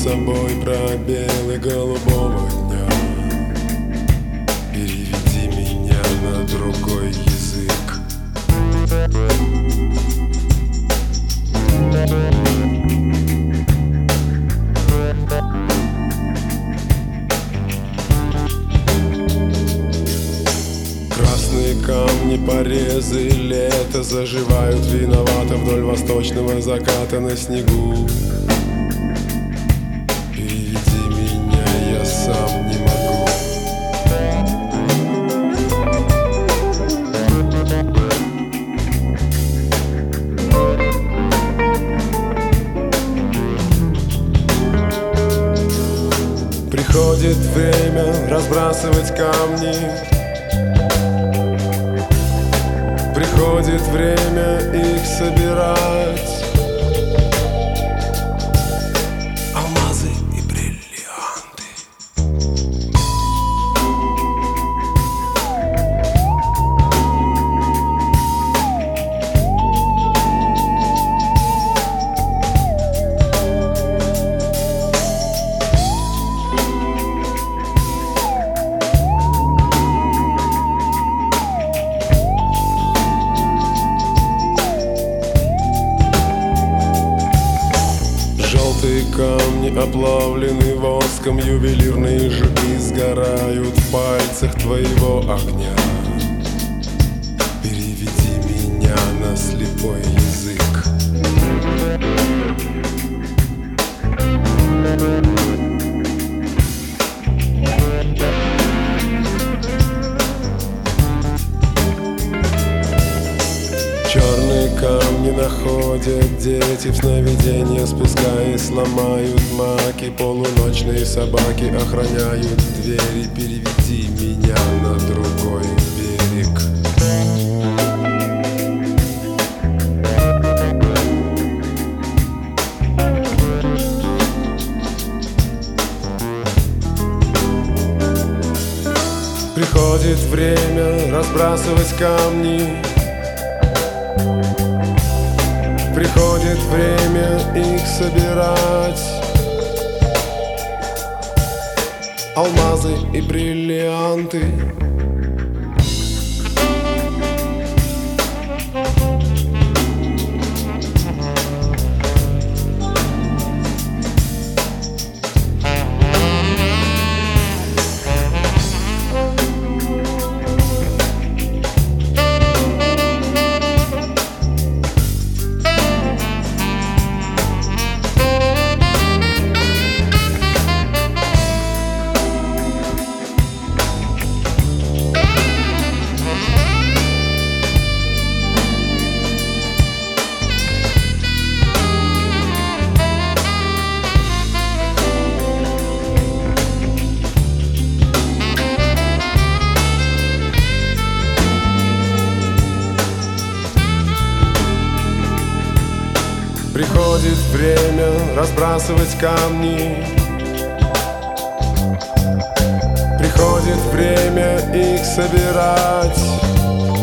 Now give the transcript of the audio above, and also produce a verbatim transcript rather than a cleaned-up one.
собой пробелы голубого дня. Переведи меня на другой язык. Красные камни, порезы, лето заживают виновато вдоль восточного заката на снегу. Переведи меня, я сам не могу. Приходит время разбрасывать камни. Приходит время их собирать. Алмазы и бриллианты. Желтые камни оплавлены воском, ювелирные жуки сгорают в пальцах твоего огня. Переведи меня на слепой язык. Черные камни находят дети в сновидения, спускаясь, ломают маки. Полуночные собаки охраняют двери. Переведи меня на другой берег. Приходит время разбрасывать камни. Приходит время их собирать. Алмазы и бриллианты. Приходит время разбрасывать камни. Приходит время их собирать.